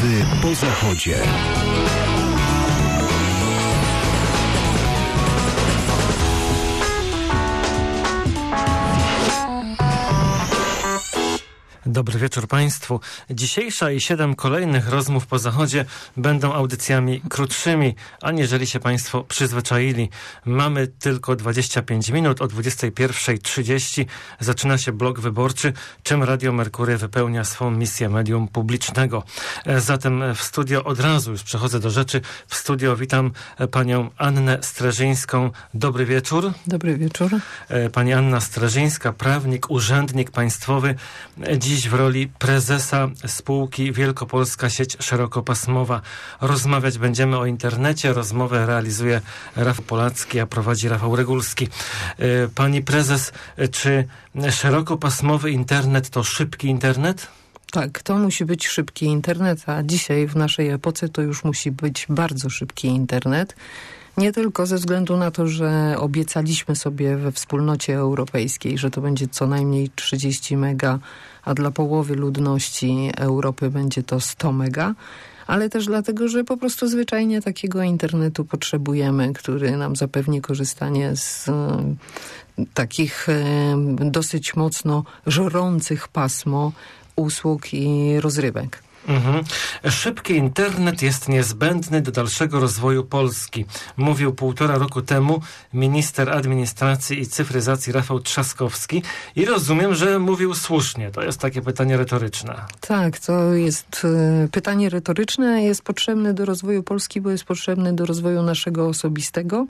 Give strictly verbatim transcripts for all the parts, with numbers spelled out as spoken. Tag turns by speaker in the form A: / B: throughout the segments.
A: Rozmowy po Zachodzie.
B: Dobry wieczór Państwu. Dzisiejsza i siedem kolejnych rozmów po Zachodzie będą audycjami krótszymi, aniżeli się Państwo przyzwyczaili. Mamy tylko dwadzieścia pięć minut. O dwudziestej pierwszej trzydzieści zaczyna się blok wyborczy, czym Radio Merkury wypełnia swą misję medium publicznego. Zatem w studio od razu już przechodzę do rzeczy. W studio witam panią Annę Streżyńską. Dobry wieczór.
C: Dobry wieczór.
B: Pani Anna Streżyńska, prawnik, urzędnik państwowy. Dziś w roli prezesa spółki Wielkopolska Sieć Szerokopasmowa. Rozmawiać będziemy o internecie. Rozmowę realizuje Rafał Polacki, a prowadzi Rafał Regulski. Pani prezes, czy szerokopasmowy internet to szybki internet?
C: Tak, to musi być szybki internet, a dzisiaj w naszej epoce to już musi być bardzo szybki internet. Nie tylko ze względu na to, że obiecaliśmy sobie we wspólnocie europejskiej, że to będzie co najmniej trzydzieści mega, a dla połowy ludności Europy będzie to sto mega, ale też dlatego, że po prostu zwyczajnie takiego internetu potrzebujemy, który nam zapewni korzystanie z e, takich e, dosyć mocno żrących pasmo usług i rozrywek.
B: Mhm. Szybki internet jest niezbędny do dalszego rozwoju Polski. Mówił półtora roku temu minister administracji i cyfryzacji Rafał Trzaskowski i rozumiem, że mówił słusznie. To jest takie pytanie retoryczne.
C: Tak, to jest y, pytanie retoryczne. Jest potrzebny do rozwoju Polski, bo jest potrzebny do rozwoju naszego osobistego.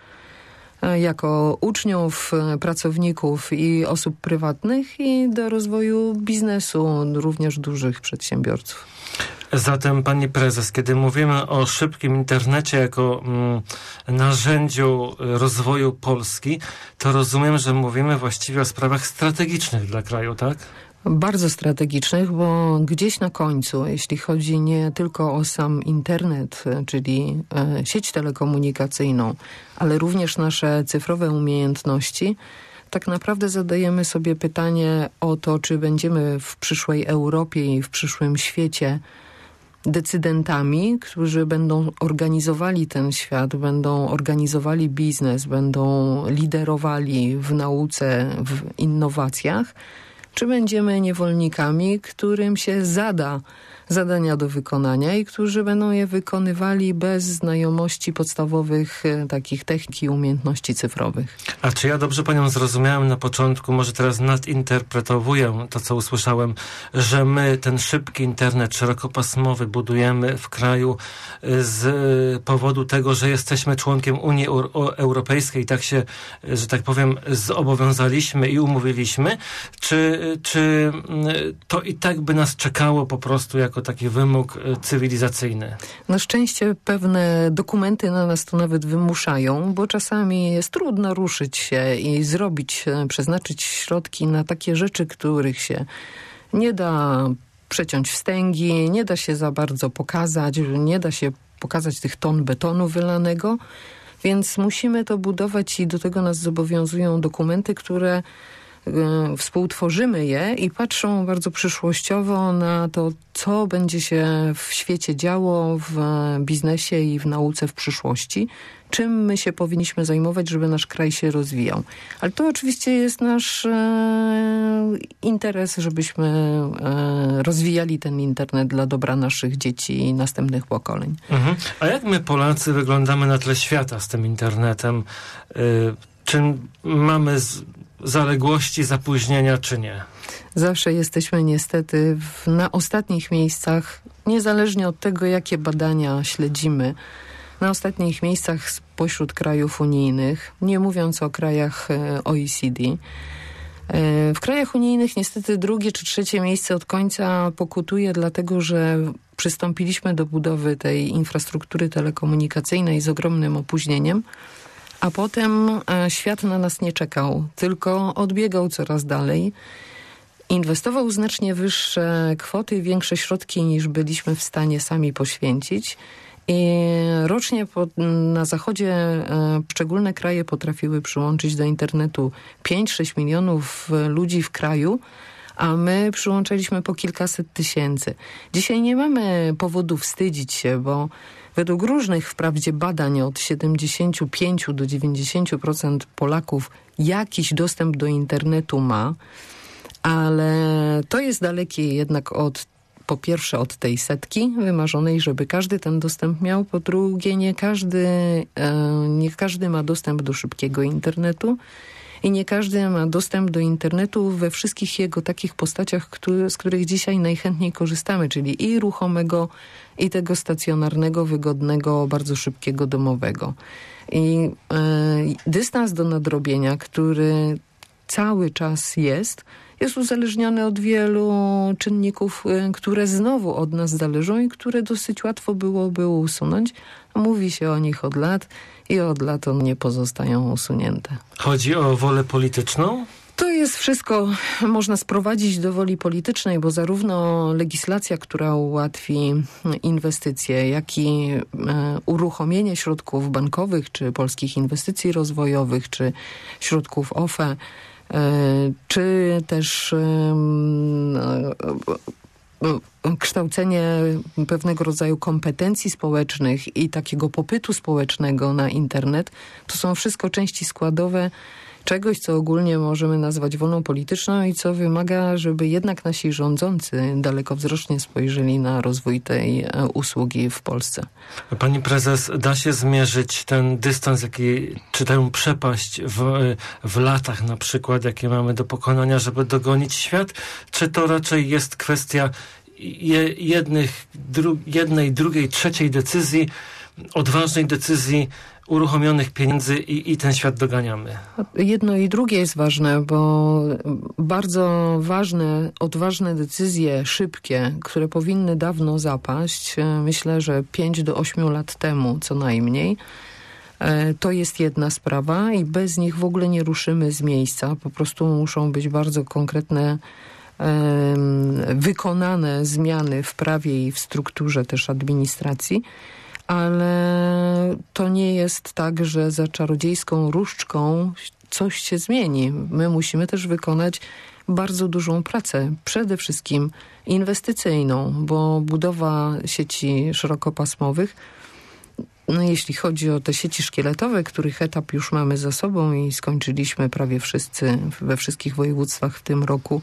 C: Jako uczniów, pracowników i osób prywatnych i do rozwoju biznesu, również dużych przedsiębiorców.
B: Zatem pani prezes, kiedy mówimy o szybkim internecie jako mm, narzędziu rozwoju Polski, to rozumiem, że mówimy właściwie o sprawach strategicznych dla kraju, tak?
C: Bardzo strategicznych, bo gdzieś na końcu, jeśli chodzi nie tylko o sam internet, czyli e, sieć telekomunikacyjną, ale również nasze cyfrowe umiejętności, tak naprawdę zadajemy sobie pytanie o to, czy będziemy w przyszłej Europie i w przyszłym świecie decydentami, którzy będą organizowali ten świat, będą organizowali biznes, będą liderowali w nauce, w innowacjach, czy będziemy niewolnikami, którym się zada zadania do wykonania i którzy będą je wykonywali bez znajomości podstawowych takich technik i umiejętności cyfrowych.
B: A czy ja dobrze panią zrozumiałem na początku, może teraz nadinterpretowuję to, co usłyszałem, że my ten szybki internet szerokopasmowy budujemy w kraju z powodu tego, że jesteśmy członkiem Unii Europejskiej i tak się, że tak powiem, zobowiązaliśmy i umówiliśmy, czy, czy to i tak by nas czekało po prostu jako taki wymóg cywilizacyjny?
C: Na szczęście pewne dokumenty na nas to nawet wymuszają, bo czasami jest trudno ruszyć się i zrobić, przeznaczyć środki na takie rzeczy, których się nie da przeciąć wstęgi, nie da się za bardzo pokazać, nie da się pokazać tych ton betonu wylanego, więc musimy to budować i do tego nas zobowiązują dokumenty, które współtworzymy je i patrzą bardzo przyszłościowo na to, co będzie się w świecie działo, w biznesie i w nauce w przyszłości, czym my się powinniśmy zajmować, żeby nasz kraj się rozwijał. Ale to oczywiście jest nasz e, interes, żebyśmy e, rozwijali ten internet dla dobra naszych dzieci i następnych pokoleń.
B: Mhm. A jak my Polacy wyglądamy na tle świata z tym internetem? Y, czy mamy z zaległości, zapóźnienia, czy nie?
C: Zawsze jesteśmy niestety w, na ostatnich miejscach, niezależnie od tego, jakie badania śledzimy, na ostatnich miejscach spośród krajów unijnych, nie mówiąc o krajach O E C D. W krajach unijnych niestety drugie czy trzecie miejsce od końca pokutuje, dlatego że przystąpiliśmy do budowy tej infrastruktury telekomunikacyjnej z ogromnym opóźnieniem, a potem świat na nas nie czekał, tylko odbiegał coraz dalej. Inwestował znacznie wyższe kwoty, większe środki niż byliśmy w stanie sami poświęcić. I rocznie po, na zachodzie e, poszczególne kraje potrafiły przyłączyć do internetu pięć sześć milionów ludzi w kraju, a my przyłączaliśmy po kilkaset tysięcy. Dzisiaj nie mamy powodu wstydzić się, bo według różnych wprawdzie badań od siedemdziesiąt pięć do dziewięćdziesiąt procent Polaków jakiś dostęp do internetu ma, ale to jest dalekie jednak od, po pierwsze od tej setki wymarzonej, żeby każdy ten dostęp miał, po drugie nie każdy, nie każdy ma dostęp do szybkiego internetu i nie każdy ma dostęp do internetu we wszystkich jego takich postaciach, który, z których dzisiaj najchętniej korzystamy, czyli i ruchomego, i tego stacjonarnego, wygodnego, bardzo szybkiego, domowego. I e, dystans do nadrobienia, który cały czas jest, jest uzależniony od wielu czynników, które znowu od nas zależą i które dosyć łatwo byłoby usunąć. Mówi się o nich od lat i od lat one nie pozostają usunięte.
B: Chodzi o wolę polityczną?
C: To jest wszystko, można sprowadzić do woli politycznej, bo zarówno legislacja, która ułatwi inwestycje, jak i e, uruchomienie środków bankowych, czy polskich inwestycji rozwojowych, czy środków O F E, czy też kształcenie pewnego rodzaju kompetencji społecznych i takiego popytu społecznego na internet, to są wszystko części składowe czegoś, co ogólnie możemy nazwać wolą polityczną i co wymaga, żeby jednak nasi rządzący dalekowzrocznie spojrzeli na rozwój tej usługi w Polsce.
B: Pani prezes, da się zmierzyć ten dystans, jaki, czy tę przepaść w, w latach na przykład, jakie mamy do pokonania, żeby dogonić świat? Czy to raczej jest kwestia je, jednych, dru, jednej, drugiej, trzeciej decyzji, odważnej decyzji, uruchomionych pieniędzy i, i ten świat doganiamy?
C: Jedno i drugie jest ważne, bo bardzo ważne, odważne decyzje, szybkie, które powinny dawno zapaść, myślę, że pięć do ośmiu lat temu co najmniej, to jest jedna sprawa i bez nich w ogóle nie ruszymy z miejsca. Po prostu muszą być bardzo konkretne wykonane zmiany w prawie i w strukturze też administracji. Ale to nie jest tak, że za czarodziejską różdżką coś się zmieni. My musimy też wykonać bardzo dużą pracę, przede wszystkim inwestycyjną, bo budowa sieci szerokopasmowych, no jeśli chodzi o te sieci szkieletowe, których etap już mamy za sobą i skończyliśmy prawie wszyscy we wszystkich województwach w tym roku,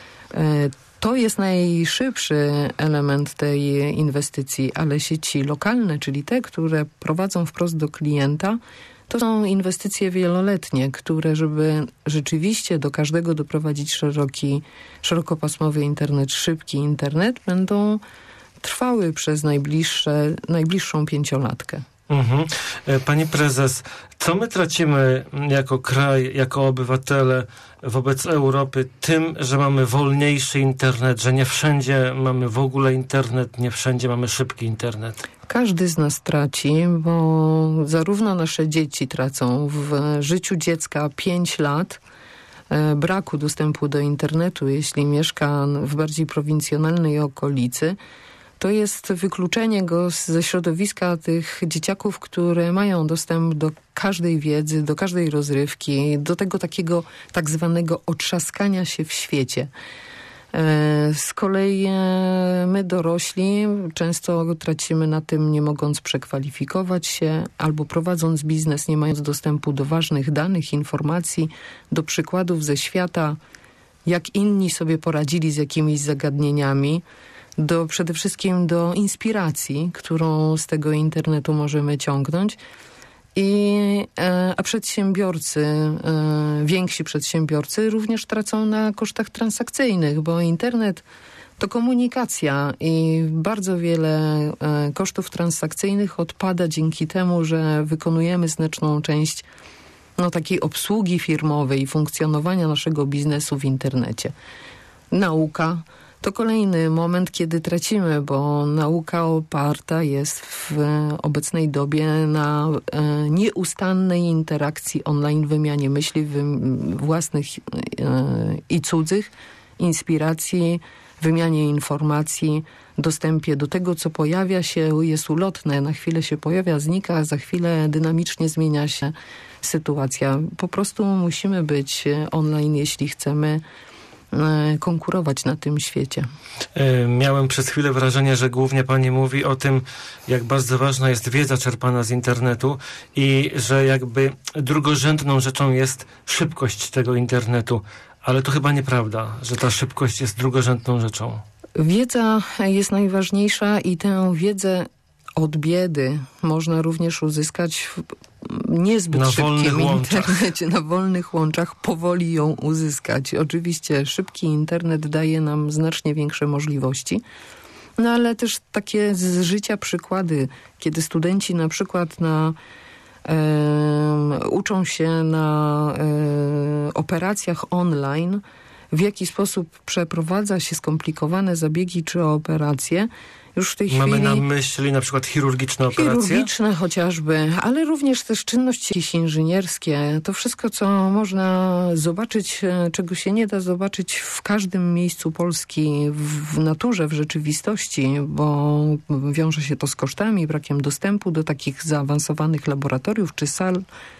C: to jest najszybszy element tej inwestycji, ale sieci lokalne, czyli te, które prowadzą wprost do klienta, to są inwestycje wieloletnie, które, żeby rzeczywiście do każdego doprowadzić szeroki, szerokopasmowy internet, szybki internet, będą trwały przez najbliższe, najbliższą pięciolatkę.
B: Mhm. Pani prezes, co my tracimy jako kraj, jako obywatele wobec Europy tym, że mamy wolniejszy internet, że nie wszędzie mamy w ogóle internet, nie wszędzie mamy szybki internet?
C: Każdy z nas traci, bo zarówno nasze dzieci tracą w życiu dziecka pięć lat braku dostępu do internetu, jeśli mieszka w bardziej prowincjonalnej okolicy. To jest wykluczenie go ze środowiska tych dzieciaków, które mają dostęp do każdej wiedzy, do każdej rozrywki, do tego takiego tak zwanego otrzaskania się w świecie. Z kolei my dorośli często tracimy na tym, nie mogąc przekwalifikować się albo prowadząc biznes, nie mając dostępu do ważnych danych, informacji, do przykładów ze świata, jak inni sobie poradzili z jakimiś zagadnieniami, do, przede wszystkim do inspiracji, którą z tego internetu możemy ciągnąć. I, a przedsiębiorcy, więksi przedsiębiorcy również tracą na kosztach transakcyjnych, bo internet to komunikacja i bardzo wiele kosztów transakcyjnych odpada dzięki temu, że wykonujemy znaczną część no, takiej obsługi firmowej i funkcjonowania naszego biznesu w internecie. Nauka to kolejny moment, kiedy tracimy, bo nauka oparta jest w obecnej dobie na e, nieustannej interakcji online, wymianie myśli wy, własnych e, i cudzych, inspiracji, wymianie informacji, dostępie do tego, co pojawia się, jest ulotne, na chwilę się pojawia, znika, za chwilę dynamicznie zmienia się sytuacja. Po prostu musimy być online, jeśli chcemy konkurować na tym świecie.
B: Miałem przez chwilę wrażenie, że głównie pani mówi o tym, jak bardzo ważna jest wiedza czerpana z internetu i że jakby drugorzędną rzeczą jest szybkość tego internetu. Ale to chyba nieprawda, że ta szybkość jest drugorzędną rzeczą.
C: Wiedza jest najważniejsza i tę wiedzę od biedy można również uzyskać w niezbyt
B: na
C: szybkim internecie, na wolnych łączach, powoli ją uzyskać. Oczywiście szybki internet daje nam znacznie większe możliwości, no ale też takie z życia przykłady, kiedy studenci na przykład na e, uczą się na e, operacjach online, w jaki sposób przeprowadza się skomplikowane zabiegi czy operacje. Już w tej
B: Mamy
C: chwili
B: na myśli na przykład chirurgiczne operacje?
C: Chirurgiczne chociażby, ale również też czynności jakieś inżynierskie. To wszystko, co można zobaczyć, czego się nie da zobaczyć w każdym miejscu Polski, w naturze, w rzeczywistości, bo wiąże się to z kosztami, brakiem dostępu do takich zaawansowanych laboratoriów czy sal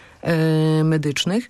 C: e, medycznych.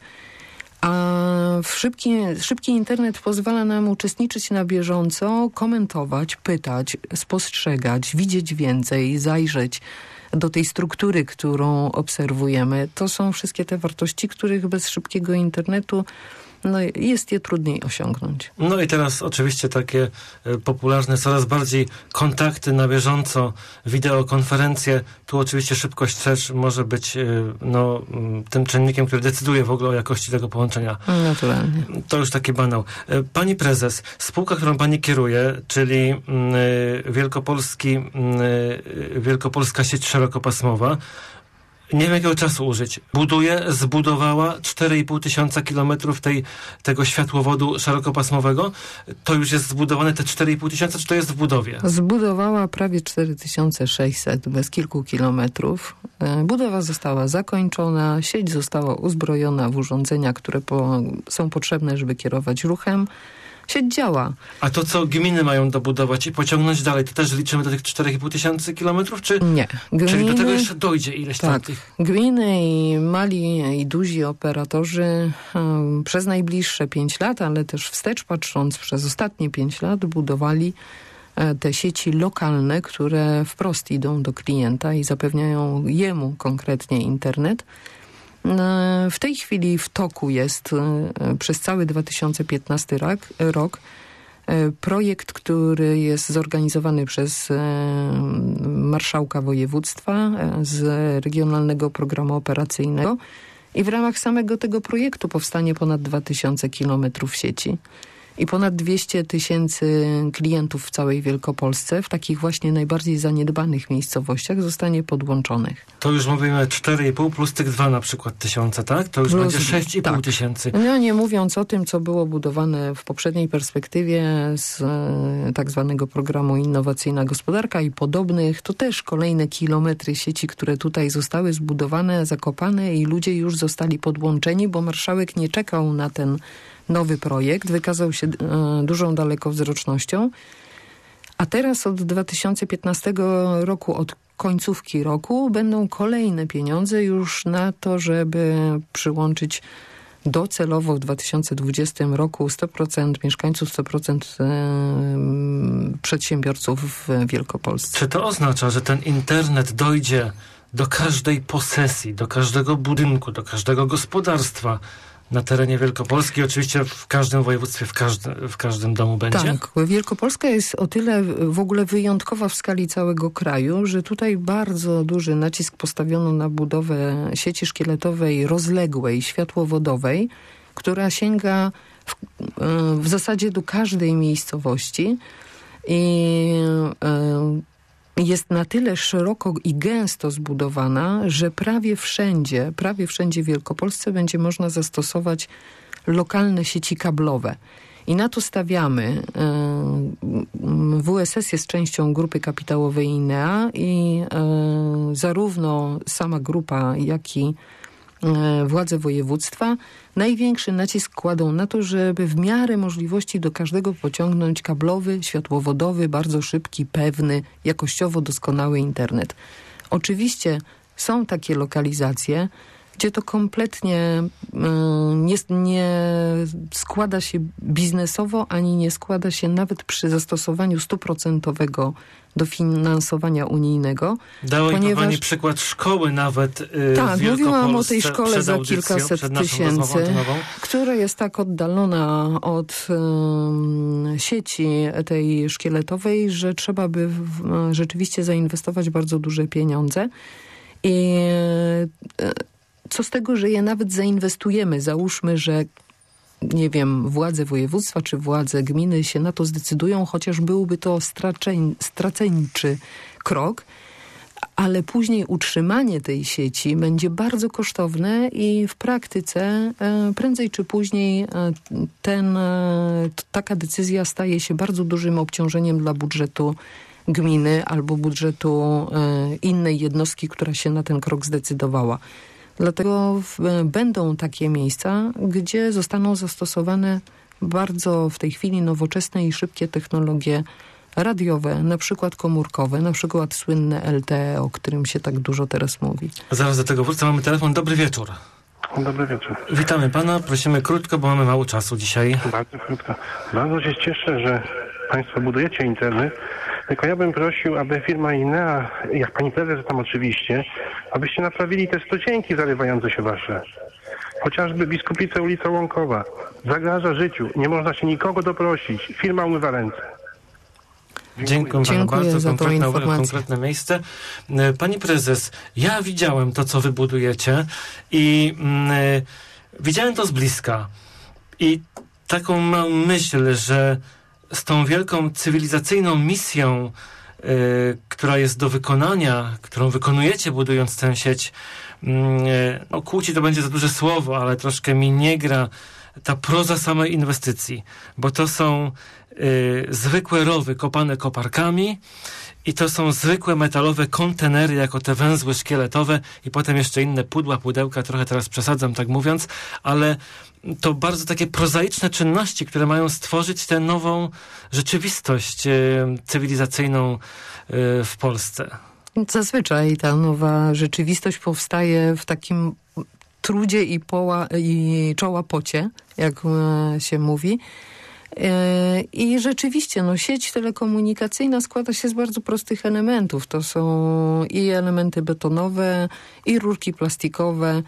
C: A w szybki, szybki internet pozwala nam uczestniczyć na bieżąco, komentować, pytać, spostrzegać, widzieć więcej, zajrzeć do tej struktury, którą obserwujemy. To są wszystkie te wartości, których bez szybkiego internetu no, jest je trudniej osiągnąć.
B: No i teraz oczywiście takie e, popularne, coraz bardziej kontakty na bieżąco, wideokonferencje. Tu oczywiście szybkość też może być e, no, m, tym czynnikiem, który decyduje w ogóle o jakości tego połączenia.
C: Naturalnie.
B: To już taki banał. E, pani prezes, spółka, którą pani kieruje, czyli m, Wielkopolski, m, Wielkopolska sieć szerokopasmowa, nie wiem jakiego czasu użyć. Buduje, zbudowała cztery i pół tysiąca kilometrów tej, tego światłowodu szerokopasmowego. To już jest zbudowane te cztery i pół tysiąca, czy to jest w budowie?
C: Zbudowała prawie cztery tysiące sześćset, bez kilku kilometrów. Budowa została zakończona, sieć została uzbrojona w urządzenia, które po, są potrzebne, żeby kierować ruchem. Sieć działa.
B: A to, co gminy mają dobudować i pociągnąć dalej, to też liczymy do tych cztery i pół tysiąca kilometrów, czy?
C: Nie. Gminy,
B: czyli do tego jeszcze dojdzie ileś
C: tak,
B: tam tych?
C: Gminy i mali i duzi operatorzy um, przez najbliższe pięć lat, ale też wstecz patrząc przez ostatnie pięć lat budowali e, te sieci lokalne, które wprost idą do klienta i zapewniają jemu konkretnie internet. W tej chwili w toku jest przez cały dwa tysiące piętnasty rok projekt, który jest zorganizowany przez marszałka województwa z Regionalnego Programu Operacyjnego i w ramach samego tego projektu powstanie ponad dwa tysiące kilometrów sieci i ponad dwieście tysięcy klientów w całej Wielkopolsce w takich właśnie najbardziej zaniedbanych miejscowościach zostanie podłączonych.
B: To już mówimy cztery i pół plus tych dwa na przykład tysiące, tak? To już plus, będzie sześć i pół
C: tak.
B: tysięcy.
C: No nie mówiąc o tym, co było budowane w poprzedniej perspektywie z e, tak zwanego programu Innowacyjna Gospodarka i podobnych, to też kolejne kilometry sieci, które tutaj zostały zbudowane, zakopane i ludzie już zostali podłączeni, bo marszałek nie czekał na ten nowy projekt, wykazał się e, dużą dalekowzrocznością, a teraz od dwa tysiące piętnastego roku, od końcówki roku, będą kolejne pieniądze już na to, żeby przyłączyć docelowo w dwa tysiące dwudziestym roku sto procent mieszkańców, sto procent e, przedsiębiorców w Wielkopolsce.
B: Czy to oznacza, że ten internet dojdzie do każdej posesji, do każdego budynku, do każdego gospodarstwa na terenie Wielkopolski, oczywiście w każdym województwie, w każdym, w każdym domu będzie?
C: Tak. Wielkopolska jest o tyle w ogóle wyjątkowa w skali całego kraju, że tutaj bardzo duży nacisk postawiono na budowę sieci szkieletowej, rozległej, światłowodowej, która sięga w, w zasadzie do każdej miejscowości i jest na tyle szeroko i gęsto zbudowana, że prawie wszędzie, prawie wszędzie w Wielkopolsce będzie można zastosować lokalne sieci kablowe. I na to stawiamy. W S S jest częścią grupy kapitałowej INEA i zarówno sama grupa, jak i władze województwa największy nacisk kładą na to, żeby w miarę możliwości do każdego pociągnąć kablowy, światłowodowy, bardzo szybki, pewny, jakościowo doskonały internet. Oczywiście są takie lokalizacje, gdzie to kompletnie nie, nie składa się biznesowo, ani nie składa się nawet przy zastosowaniu stuprocentowego dofinansowania unijnego.
B: Dała
C: ponieważ...
B: Pani przykład szkoły nawet yy,
C: tak,
B: w
C: mówiłam o tej szkole za
B: audycją,
C: kilkaset tysięcy, która jest tak oddalona od um, sieci tej szkieletowej, że trzeba by w, rzeczywiście zainwestować bardzo duże pieniądze. I yy, co z tego, że je nawet zainwestujemy? Załóżmy, że nie wiem, władze województwa czy władze gminy się na to zdecydują, chociaż byłby to straceń, straceńczy krok, ale później utrzymanie tej sieci będzie bardzo kosztowne i w praktyce prędzej czy później ten, taka decyzja staje się bardzo dużym obciążeniem dla budżetu gminy albo budżetu innej jednostki, która się na ten krok zdecydowała. Dlatego w, będą takie miejsca, gdzie zostaną zastosowane bardzo w tej chwili nowoczesne i szybkie technologie radiowe, na przykład komórkowe, na przykład słynne L T E, o którym się tak dużo teraz mówi.
B: Zaraz do tego wrócę. Mamy telefon. Dobry wieczór.
A: Dobry wieczór.
B: Witamy pana. Prosimy krótko, bo mamy mało czasu dzisiaj.
A: Bardzo krótko. Bardzo się cieszę, że państwo budujecie internet. Tylko ja bym prosił, aby firma Inea, jak pani prezes tam oczywiście, abyście naprawili te studzienki zalewające się wasze. Chociażby Biskupice, ulica Łąkowa. Zagraża życiu. Nie można się nikogo doprosić. Firma umywa ręce.
B: Dziękuję,
C: Dziękuję
B: panu bardzo.
C: za tą
B: konkretne,
C: informację.
B: konkretne miejsce. Pani prezes, ja widziałem to, co wy budujecie i mm, widziałem to z bliska. I taką mam myśl, że z tą wielką cywilizacyjną misją, y, która jest do wykonania, którą wykonujecie budując tę sieć, y, no kłóci to będzie za duże słowo, ale troszkę mi nie gra ta proza samej inwestycji, bo to są y, zwykłe rowy kopane koparkami i to są zwykłe metalowe kontenery jako te węzły szkieletowe i potem jeszcze inne pudła, pudełka, trochę teraz przesadzam tak mówiąc, ale to bardzo takie prozaiczne czynności, które mają stworzyć tę nową rzeczywistość y, cywilizacyjną y, w Polsce.
C: Zazwyczaj ta nowa rzeczywistość powstaje w takim trudzie i, poła, i czoła pocie, jak się mówi. I rzeczywiście no, sieć telekomunikacyjna składa się z bardzo prostych elementów. To są i elementy betonowe, i rurki plastikowe,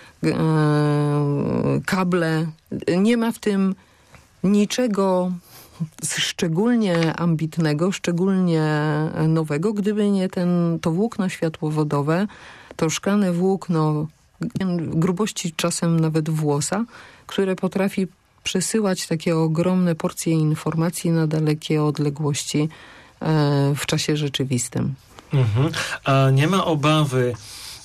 C: kable. Nie ma w tym niczego szczególnie ambitnego, szczególnie nowego, gdyby nie ten, to włókno światłowodowe, to szklane włókno grubości czasem nawet włosa, które potrafi przesyłać takie ogromne porcje informacji na dalekie odległości e, w czasie rzeczywistym.
B: Mhm. A nie ma obawy,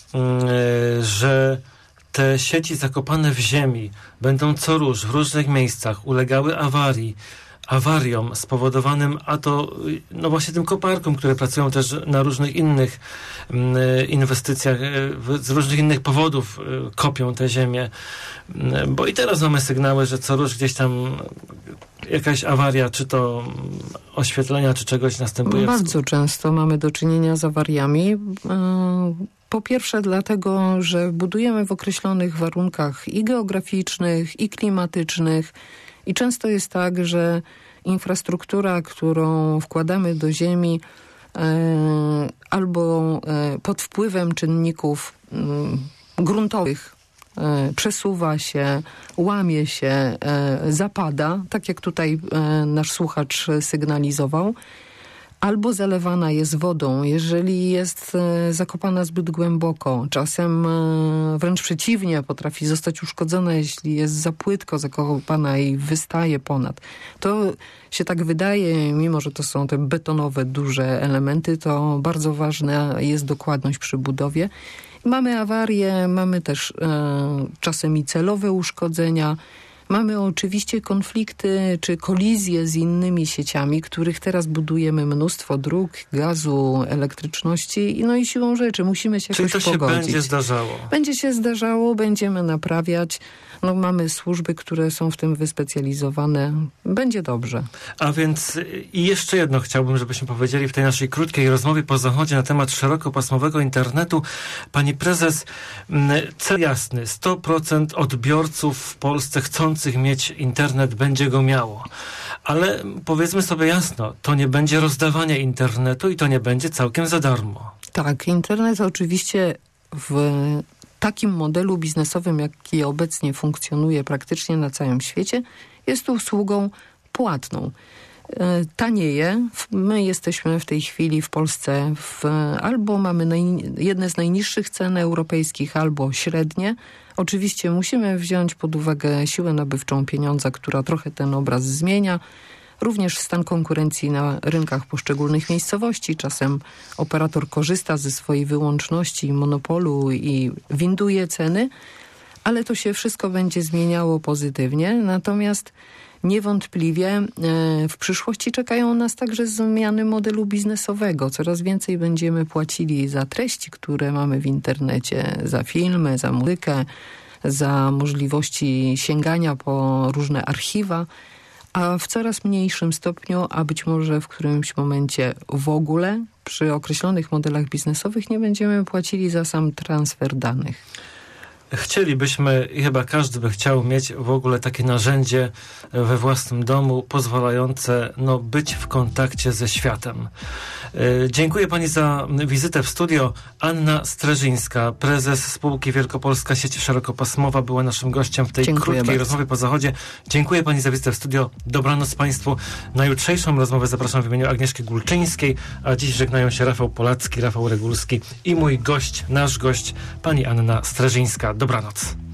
B: y, że te sieci zakopane w ziemi będą co róż w różnych miejscach ulegały awarii, awariom spowodowanym, a to no właśnie tym koparkom, które pracują też na różnych innych y, inwestycjach, y, z różnych innych powodów y, kopią tę ziemię. Y, bo i teraz mamy sygnały, że co róż gdzieś tam jakaś awaria, czy to oświetlenia, czy czegoś następuje.
C: Bardzo często mamy do czynienia z awariami. Y, Po pierwsze dlatego, że budujemy w określonych warunkach i geograficznych, i klimatycznych. I często jest tak, że infrastruktura, którą wkładamy do ziemi e, albo e, pod wpływem czynników m, gruntowych e, przesuwa się, łamie się, e, zapada, tak jak tutaj e, nasz słuchacz sygnalizował, albo zalewana jest wodą, jeżeli jest e, zakopana zbyt głęboko. Czasem e, wręcz przeciwnie, potrafi zostać uszkodzona, jeśli jest za płytko zakopana i wystaje ponad. To się tak wydaje, mimo że to są te betonowe, duże elementy, to bardzo ważna jest dokładność przy budowie. Mamy awarie, mamy też e, czasem i celowe uszkodzenia. Mamy oczywiście konflikty czy kolizje z innymi sieciami, których teraz budujemy mnóstwo, dróg, gazu, elektryczności, no i siłą rzeczy musimy się
B: Czyli
C: jakoś
B: to się
C: pogodzić.
B: będzie zdarzało? Będzie
C: się zdarzało, będziemy naprawiać. No, mamy służby, które są w tym wyspecjalizowane. Będzie dobrze.
B: A więc i jeszcze jedno chciałbym, żebyśmy powiedzieli w tej naszej krótkiej rozmowie po zachodzie na temat szerokopasmowego internetu. Pani prezes, cel jasny, sto procent odbiorców w Polsce chcących chcących mieć internet będzie go miało. Ale powiedzmy sobie jasno, to nie będzie rozdawanie internetu i to nie będzie całkiem za darmo.
C: Tak, internet oczywiście w takim modelu biznesowym, jaki obecnie funkcjonuje praktycznie na całym świecie, jest usługą płatną. Tanieje. My jesteśmy w tej chwili w Polsce w, albo mamy naj, jedne z najniższych cen europejskich, albo średnie. Oczywiście musimy wziąć pod uwagę siłę nabywczą pieniądza, która trochę ten obraz zmienia. Również stan konkurencji na rynkach poszczególnych miejscowości. Czasem operator korzysta ze swojej wyłączności i monopolu i winduje ceny, ale to się wszystko będzie zmieniało pozytywnie. Natomiast niewątpliwie w przyszłości czekają nas także zmiany modelu biznesowego. Coraz więcej będziemy płacili za treści, które mamy w internecie, za filmy, za muzykę, za możliwości sięgania po różne archiwa, a w coraz mniejszym stopniu, a być może w którymś momencie w ogóle przy określonych modelach biznesowych nie będziemy płacili za sam transfer danych.
B: Chcielibyśmy, i chyba każdy by chciał mieć w ogóle takie narzędzie we własnym domu pozwalające no, być w kontakcie ze światem. Yy, dziękuję pani za wizytę w studio. Anna Streżyńska, prezes spółki Wielkopolska Sieć Szerokopasmowa, była naszym gościem w tej
C: Dziękuję
B: krótkiej
C: bardzo.
B: rozmowie po zachodzie. Dziękuję pani za wizytę w studio. Dobranoc państwu. Na jutrzejszą rozmowę zapraszam w imieniu Agnieszki Gulczyńskiej, a dziś żegnają się Rafał Polacki, Rafał Regulski i mój gość, nasz gość, pani Anna Streżyńska. Dobranoc.